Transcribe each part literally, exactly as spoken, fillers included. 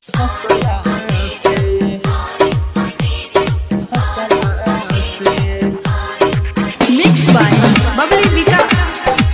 Mixed by Bubbly Vikas.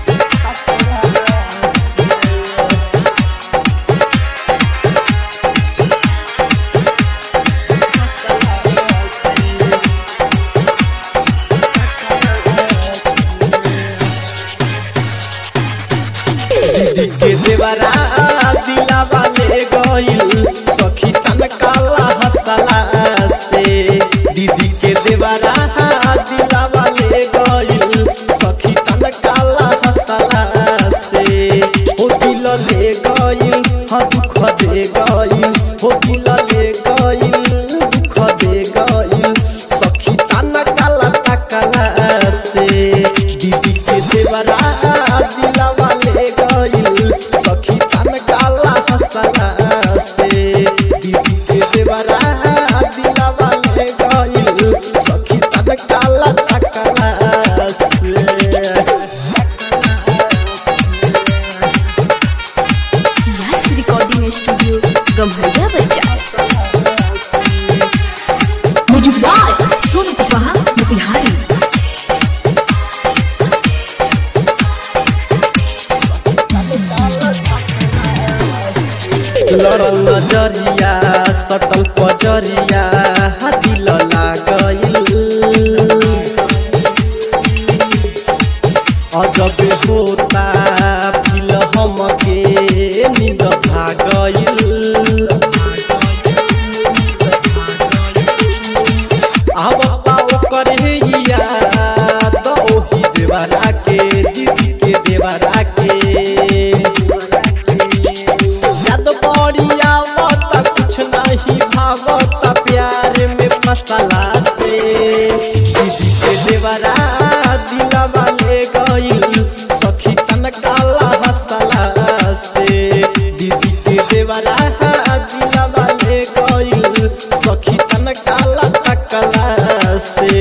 के देवरा दिलावा ले गइल सखी तन काला हसला से दीदी के देवरा दिलावा ले गइल सखी तन काला हसला से ओ दिल ले गइल हाँ दुख दे गइल ओ दिल ले गइल दुख दे गइल सखी तन काला तकला से दीदी के देवरा दिलावा ले गइल सखी तन काला हसला से दीदी के देवरा दिलावा ले गइल सखी तन काला तकला से Yes Recording Studio गम्हरिया बच्चा मुजुबार सोनू कुशवाहा मोतिहारी। लड़ल नजरिया सटल पजरिया दिल लागल अजब होता फिल हमके नींद भागल अब पाओ करे याद ओही देवरा के दीदी के देवरा के याद बढ़िया मत कुछ नहीं भावत प्यार में मसाला से दीदी के देवरा दिलावा ले गइल सखी तन काला हसला से दीदी के देवरा दिलावा ले गइल सखी तन काला तकला से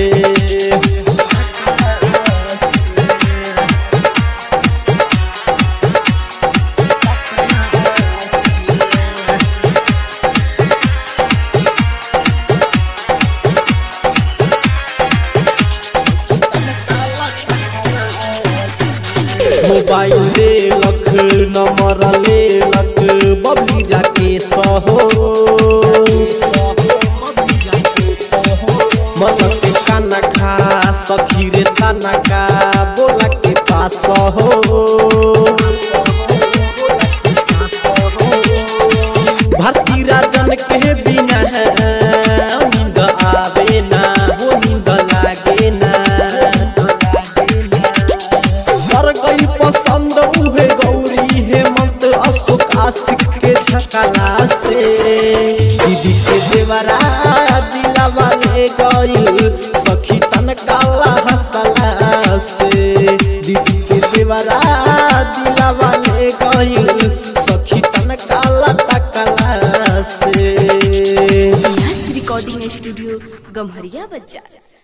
मोबाइल ले लख नंबर ले लख बबली जाके सहो मन के खाना खा सखी रे ताना का बोला के पास हो भारती राजन के बिना नींद आवे ना वो नींद लागे ना कर गई पसंद उहे गौरी हेमंत अशोक आशिक के झकला से दीदी के देवरा दिलावा ले गइल सखी तन काला हसला से दीदी के देवरा दिलावा ले गइल सखी तन काला तकला से। Yes Recording Studio गम्हरिया बच्चा।